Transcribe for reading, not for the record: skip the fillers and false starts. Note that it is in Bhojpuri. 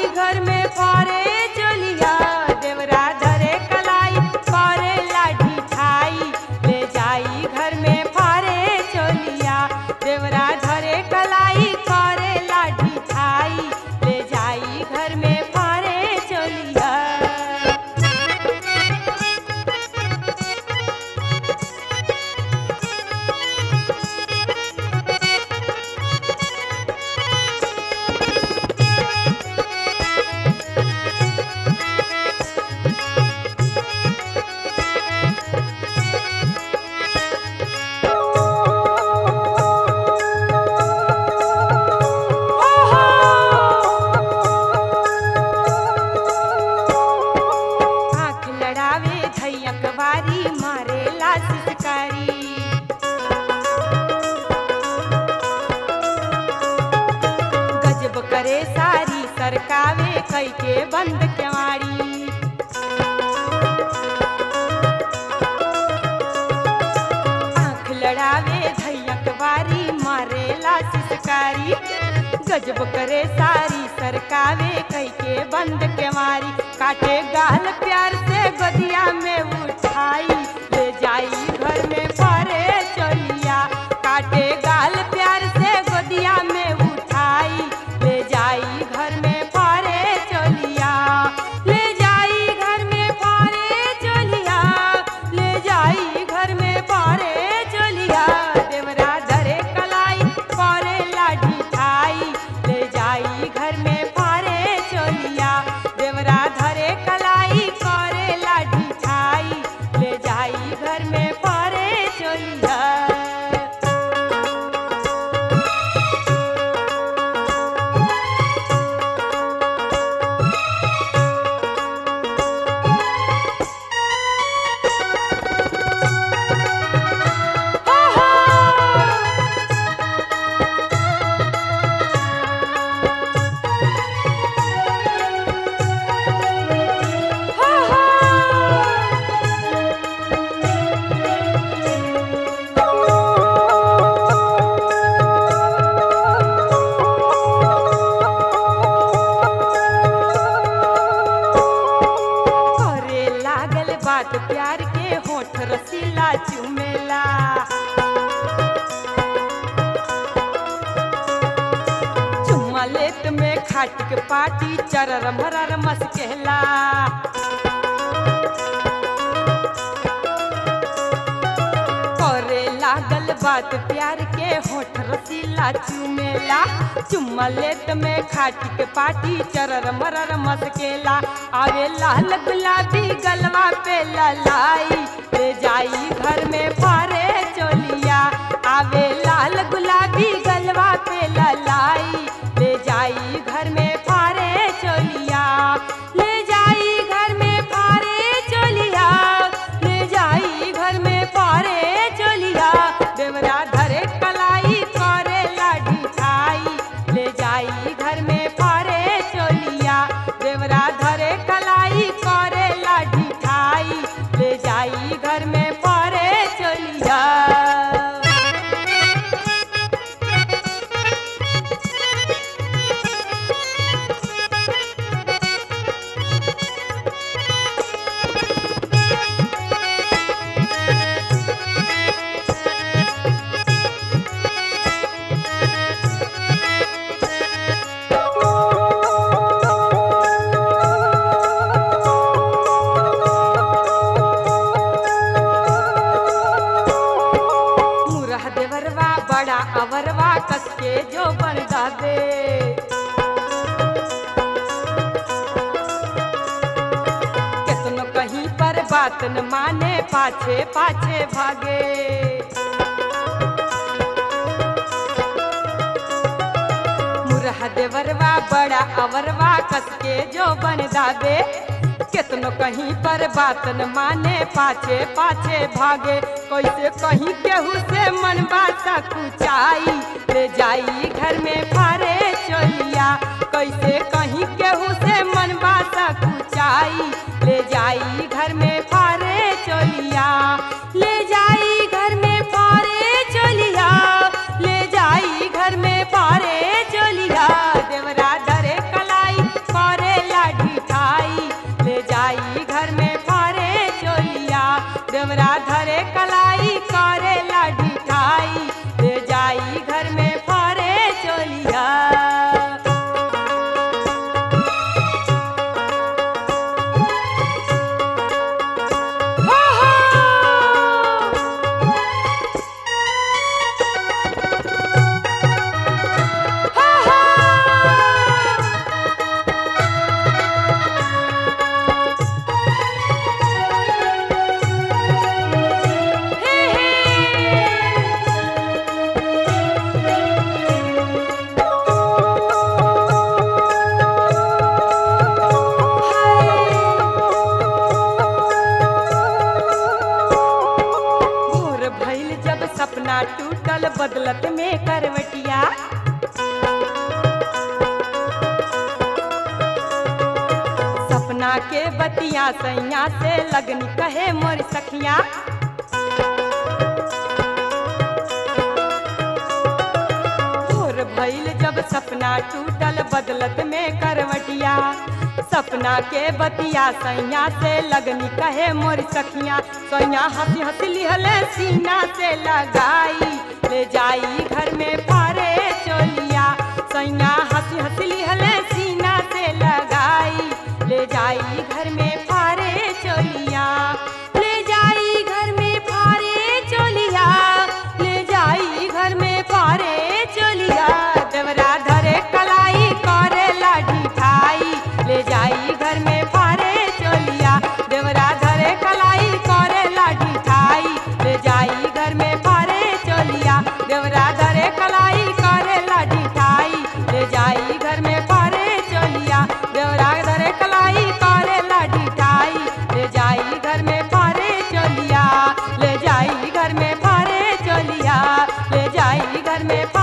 घर में फारे चलिया देवरा धरे कलाई फारे लाठी ठाई ले जाई घर में फारे चलिया देवरा धरे कलाई फारे लाठी ठाई ले जाई घर में फारे चलिया। अखबारी मारेला सिसकारी गजब करे सारी सरकावे कई के बंद केवाड़ी आँख लड़ावे अखबारी मारेला सिसकारी गजब करे सारी सरकावे कई के बंद केवारी काटे गाल प्यार से गदिया में उठाई ले जाई घर में फारे चलिया काटे गाल प्यार से गदिया में उठाई ले जाई घर में फारे चलिया ले जाई घर में फारे चलिया ले जाई घर में फारे चलिया देवरा धरे कलाई फारे लाठी ठाई ले जाई घर में फारे चलिया देवरा धरे कलाई फारे लाठी ठाई ले जाई घर में फारे चलिया। बात प्यार के होठ रसीला चुमेला चुम्मा लेत में खाट के पाटी चरर मरर मस्केला करे लागल बात प्यार के होठ रसीला चुमेला चुम्मा लेत में खाट के पाटी चरर मरर मस्केला आवे लाल गुलाबी गलवा पे ललाई ले जाई घर में फारे चलिया आवे लाल गुलाबी गलवा पे ललाई ले जाई घर में फारे चलिया ले जाई घर में फारे चलिया ले जाई घर में फारे चलिया देवरा धरे कलाई फारे लाठी ठाई ले जाई घर में फारे चलिया देवरा धरे कलाई फारे लाठी ठाई ले जाई घर में फारे चलिया। बड़ा अवरवा कसके जो बन दादे कितनो कहीं पर बात न माने पाछे पाछे भागे मुरहा देवरवा बड़ा अवरवा कसके जो बन दादे कितनो कहीं पर बात न माने पाछे पाछे भागे कैसे कहीं केहू से मन बात कुचाई ले जाई घर में फारे चलिया कैसे कहीं केहू से मन बात कुचाई ले जाई घर में फारे चलिया ले जाई घर में फारे चलिया ले जाई घर में फारे चलिया देवरा धरे कलाई फारे सपना के बतिया सैया से लगनी कहे मोर सखिया। भोर भइल जब सपना टूटल बदलत में करवटिया, सपना के बतिया सैया से लगनी कहे मोर सखिया। सैया हंसी हंसी लिहले सीना से लगाई, ले जाई घर में फारे चोलिया। सैया हंसी हंसी लिहले सीना से लगाई, ले जाई घर में फारे चोलिया। ले जाई घर में फारे चोलिया, ले जाई घर में फारे चोलिया। देवरा धरे कलाई करे लाठी ठाई, ले जाई घर में फारे चोलिया। देवरा धरे कलाई करे लाठी ठाई, ले जाई घर में फारे चोलिया। देवरा धरे कलाई करे लाठी ठाई, ले जाई घर में फारे चोलिया। देवरा धरे कलाई करे लाठी ठाई, ले जाई घर में फारे चोलिया। ले जाई घर में फारे चोलिया, ले जाई घर में